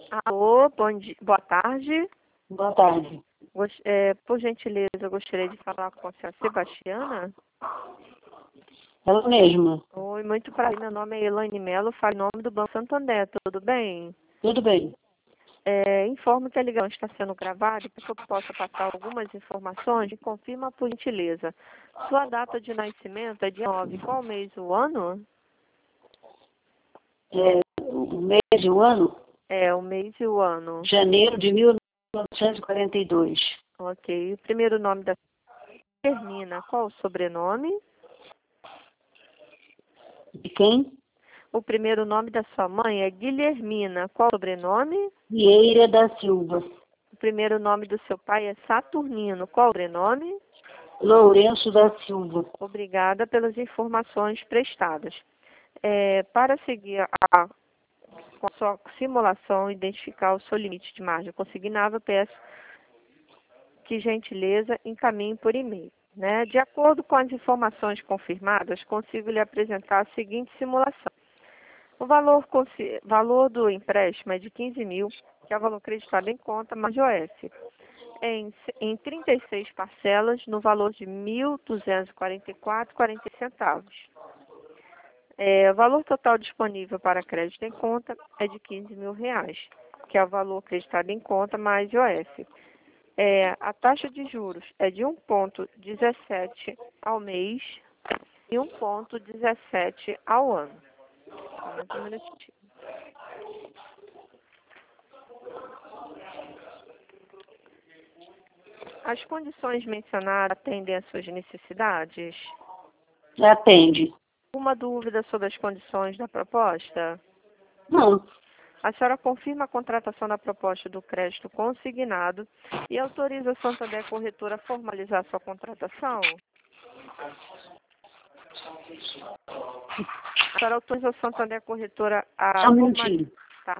Alô, boa tarde. Boa tarde. Por gentileza, eu gostaria de falar com a senhora Sebastiana. Ela mesma. Oi, muito prazer. Meu nome é Elaine Mello, falo em nome do Banco Santander. Tudo bem? Tudo bem. Informo que a ligação está sendo gravada e para que eu possa passar algumas informações, me confirma por gentileza. Sua data de nascimento é dia 9. Qual mês o ano? O mês e o ano? O mês e o ano. Janeiro de 1942. Ok. O primeiro nome da Termina. Qual o sobrenome? De quem? O primeiro nome da sua mãe é Guilhermina. Qual o sobrenome? Vieira da Silva. O primeiro nome do seu pai é Saturnino. Qual o sobrenome? Lourenço da Silva. Obrigada pelas informações prestadas. Para seguir com a sua simulação, identificar o seu limite de margem consignável, peço que, gentileza, encaminhe por e-mail. De acordo com as informações confirmadas, consigo lhe apresentar a seguinte simulação. O valor do empréstimo é de 15 mil, que é o valor acreditado em conta, mais IOF, em 36 parcelas, no valor de R$ 1.244,40. O valor total disponível para crédito em conta é de R$ 15 mil, que é o valor acreditado em conta, mais IOF. A taxa de juros é de 1,17 ao mês e 1,17 ao ano. Mais um minutinho. As condições mencionadas atendem às suas necessidades? Atende. Uma dúvida sobre as condições da proposta? Não. A senhora confirma a contratação da proposta do crédito consignado e autoriza a Santander Corretora a formalizar sua contratação? A senhora autoriza a Santander Corretora a Só um minutinho. Tá.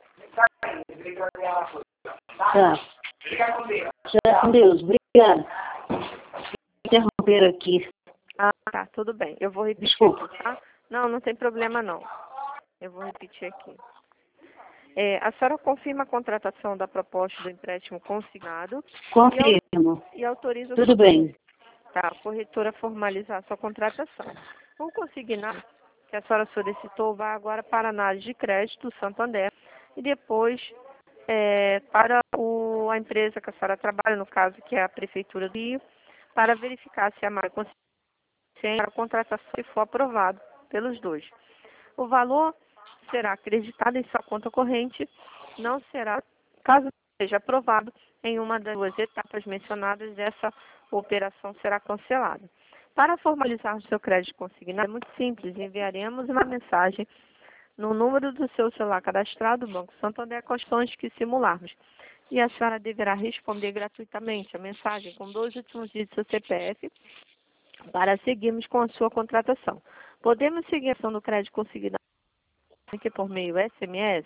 Tá. Já com Deus. Obrigada. Interromper aqui. Tá, tudo bem. Eu vou repetir Desculpa. aqui, tá? Não tem problema não. Eu vou repetir aqui. A senhora confirma a contratação da proposta do empréstimo consignado Confirmo. e autoriza Tudo bem. a corretora a formalizar sua contratação. O consignado que a senhora solicitou vai agora para a análise de crédito do Santander e depois para a empresa que a senhora trabalha, no caso que é a Prefeitura do Rio, para verificar se a marca consciente para a contratação se for aprovado pelos dois. O valor será acreditado em sua conta corrente, não será, caso seja aprovado, em uma das duas etapas mencionadas, essa operação será cancelada. Para formalizar o seu crédito consignado, é muito simples, enviaremos uma mensagem no número do seu celular cadastrado no Banco Santander com as condições que simularmos. E a senhora deverá responder gratuitamente a mensagem com 2 últimos dígitos do seu CPF para seguirmos com a sua contratação. Podemos seguir a ação do crédito consignado aqui por meio SMS?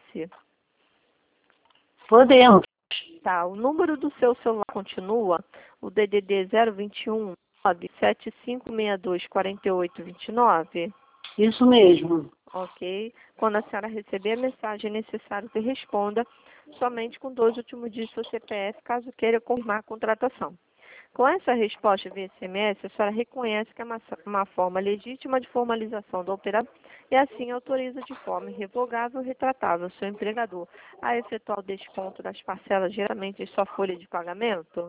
Podemos. Tá, o número do seu celular continua o DDD 021 97562 4829? Isso mesmo. Ok. Quando a senhora receber a mensagem, é necessário que responda somente com 2 últimos dígitos do CPF, caso queira confirmar a contratação. Com essa resposta via SMS, a senhora reconhece que é uma forma legítima de formalização da operação e assim autoriza de forma irrevogável e retratável o seu empregador a efetuar o desconto das parcelas geralmente em sua folha de pagamento?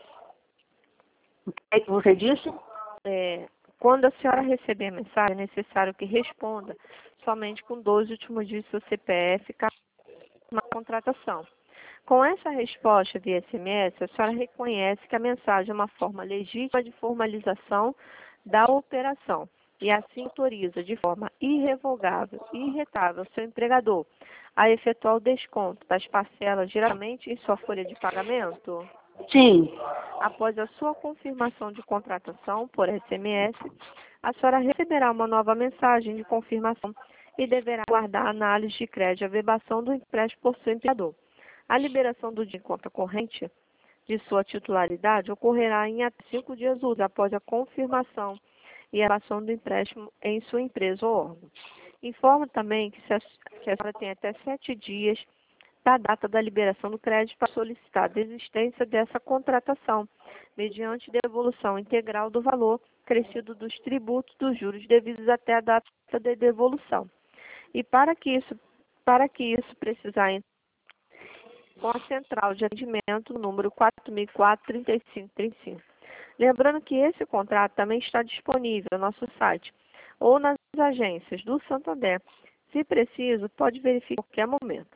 O que é que você disse? Quando a senhora receber a mensagem, é necessário que responda somente com 2 últimos dígitos do CPF, caso uma contratação. Com essa resposta via SMS, a senhora reconhece que a mensagem é uma forma legítima de formalização da operação e assim autoriza de forma irrevogável e irretável seu empregador a efetuar o desconto das parcelas geralmente em sua folha de pagamento? Sim. Após a sua confirmação de contratação por SMS, a senhora receberá uma nova mensagem de confirmação e deverá aguardar a análise de crédito e averbação do empréstimo por seu empregador. A liberação do dinheiro em conta corrente de sua titularidade ocorrerá em até 5 dias úteis após a confirmação e a ação do empréstimo em sua empresa ou órgão. Informo também que a senhora tem até 7 dias da data da liberação do crédito para solicitar a desistência dessa contratação, mediante devolução integral do valor crescido dos tributos dos juros devidos até a data de devolução. E para que isso precisar com a central de atendimento número 4004-3535. Lembrando que esse contrato também está disponível no nosso site ou nas agências do Santander. Se preciso, pode verificar a qualquer momento.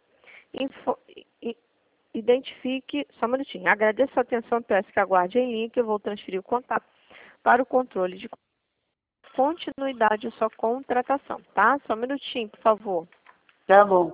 Identifique, só um minutinho, agradeço a atenção, peço que aguarde em linha que eu vou transferir o contato para o controle de continuidade da sua contratação, tá? Só um minutinho, por favor. Tá bom.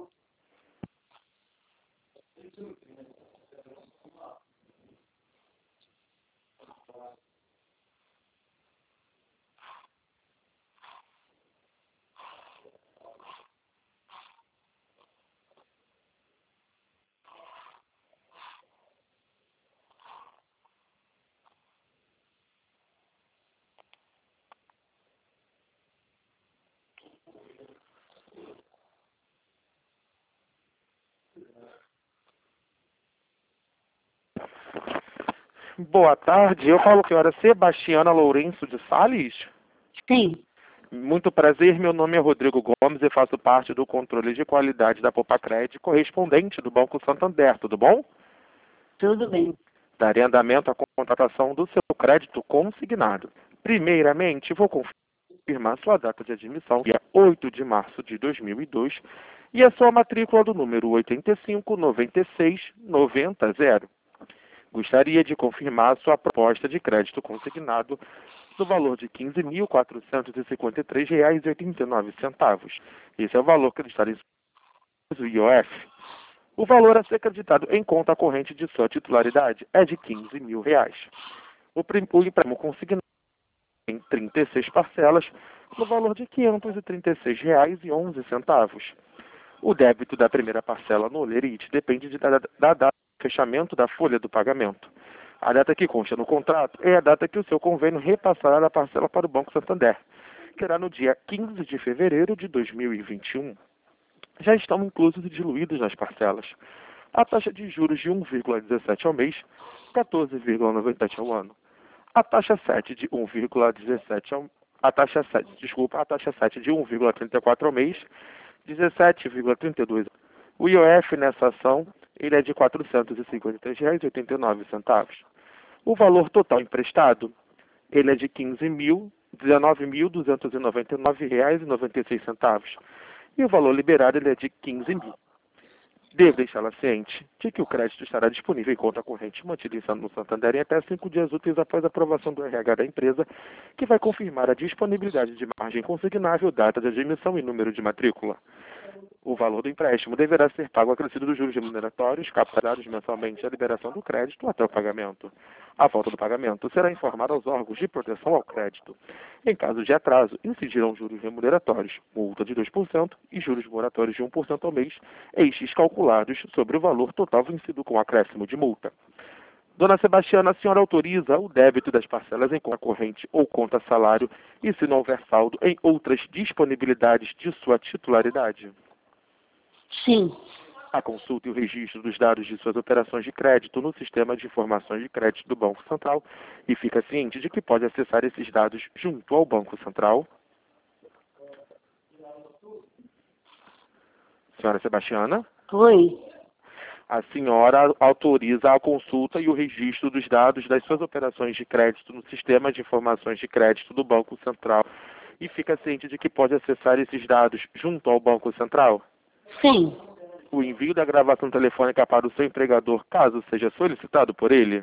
Boa tarde, eu falo que a senhora Sebastiana Lourenço de Sales. Sim, Muito prazer, meu nome é Rodrigo Gomes e faço parte do controle de qualidade da Popacred, correspondente do Banco Santander, tudo bom? tudo bem. Darei andamento à contratação do seu crédito consignado. Primeiramente, vou confirmar sua data de admissão, dia 8 de março de 2002, e a sua matrícula do número 859690. Gostaria de confirmar sua proposta de crédito consignado no valor de R$ 15.453,89. Esse é o valor acreditado em IOF. O valor a ser acreditado em conta corrente de sua titularidade é de R$ 15.000. O empréstimo consignado em 36 parcelas no valor de R$ 536,11. O débito da primeira parcela no Olerite depende da data de fechamento da folha do pagamento. A data que consta no contrato é a data que o seu convênio repassará da parcela para o Banco Santander, que será no dia 15 de fevereiro de 2021. Já estão inclusos e diluídos nas parcelas a taxa de juros de 1,17 ao mês, 14,97 ao ano. A taxa 7 de 1,17 ao a taxa 7 de 1,34 ao mês, 17,32. O IOF nessa ação ele é de R$ 453,89. O valor total emprestado ele é de R$ 19.299,96. E o valor liberado ele é de R$ 15.000. Devo deixá-la ciente de que o crédito estará disponível em conta corrente mantida no Santander em até 5 dias úteis após a aprovação do RH da empresa, que vai confirmar a disponibilidade de margem consignável, data de admissão e número de matrícula. O valor do empréstimo deverá ser pago acrescido dos juros remuneratórios, capturados mensalmente à liberação do crédito até o pagamento. A falta do pagamento será informada aos órgãos de proteção ao crédito. Em caso de atraso, incidirão juros remuneratórios, multa de 2% e juros moratórios de 1% ao mês, estes calculados sobre o valor total vencido com acréscimo de multa. Dona Sebastiana, a senhora autoriza o débito das parcelas em conta corrente ou conta salário e, se não houver saldo, em outras disponibilidades de sua titularidade? Sim, A consulta e o registro dos dados de suas operações de crédito no Sistema de Informações de Crédito do Banco Central e fica ciente de que pode acessar esses dados junto ao Banco Central. Senhora Sebastiana? oi. A senhora autoriza a consulta e o registro dos dados das suas operações de crédito no Sistema de Informações de Crédito do Banco Central e fica ciente de que pode acessar esses dados junto ao Banco Central? Sim, O envio da gravação telefônica para o seu empregador, caso seja solicitado por ele?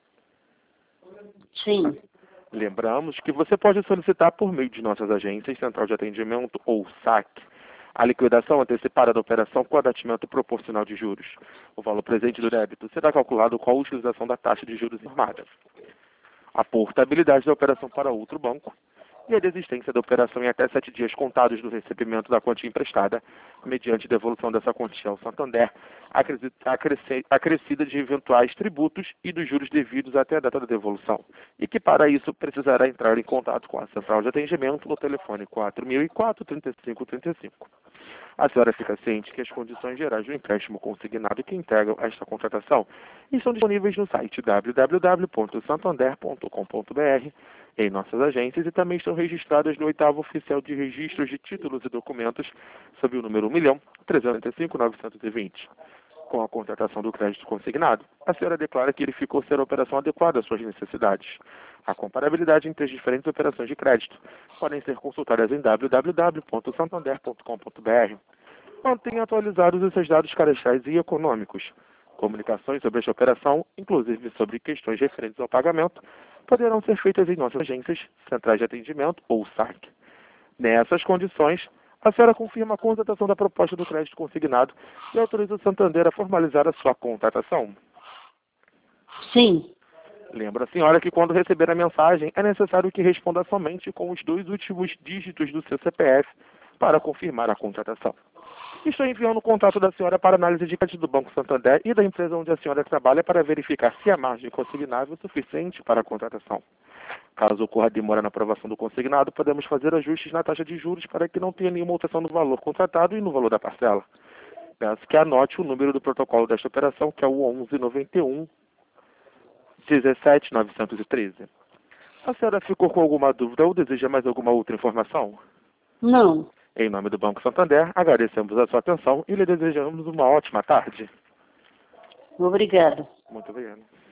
sim, Lembramos que você pode solicitar por meio de nossas agências, Central de Atendimento ou SAC, a liquidação antecipada da operação com abatimento proporcional de juros. O valor presente do débito será calculado com a utilização da taxa de juros informada. A portabilidade da operação para outro banco e a desistência da operação em até 7 dias contados do recebimento da quantia emprestada, mediante devolução dessa quantia ao Santander, acrescida de eventuais tributos e dos juros devidos até a data da devolução, e que para isso precisará entrar em contato com a central de atendimento no telefone 4004-3535. A senhora fica ciente que as condições gerais do empréstimo consignado que integram esta contratação estão disponíveis no site www.santander.com.br, em nossas agências, e também estão registradas no 8º Oficial de Registros de Títulos e Documentos, sob o número 1.335.920. Com a contratação do crédito consignado, a senhora declara que verificou ser a operação adequada às suas necessidades. A comparabilidade entre as diferentes operações de crédito podem ser consultadas em www.santander.com.br. Mantenha atualizados os seus dados cadastrais e econômicos. Comunicações sobre esta operação, inclusive sobre questões referentes ao pagamento, poderão ser feitas em nossas agências, centrais de atendimento ou SAC. Nessas condições, a senhora confirma a contratação da proposta do crédito consignado e autoriza o Santander a formalizar a sua contratação? Sim. Lembra a senhora que quando receber a mensagem é necessário que responda somente com os 2 últimos dígitos do seu CPF para confirmar a contratação. Estou enviando o contato da senhora para análise de crédito do Banco Santander e da empresa onde a senhora trabalha para verificar se a margem consignável é suficiente para a contratação. Caso ocorra demora na aprovação do consignado, podemos fazer ajustes na taxa de juros para que não tenha nenhuma alteração no valor contratado e no valor da parcela. Peço que anote o número do protocolo desta operação, que é o 1191 17913. A senhora ficou com alguma dúvida ou deseja mais alguma outra informação? Não. Em nome do Banco Santander, agradecemos a sua atenção e lhe desejamos uma ótima tarde. Obrigada. Muito obrigado.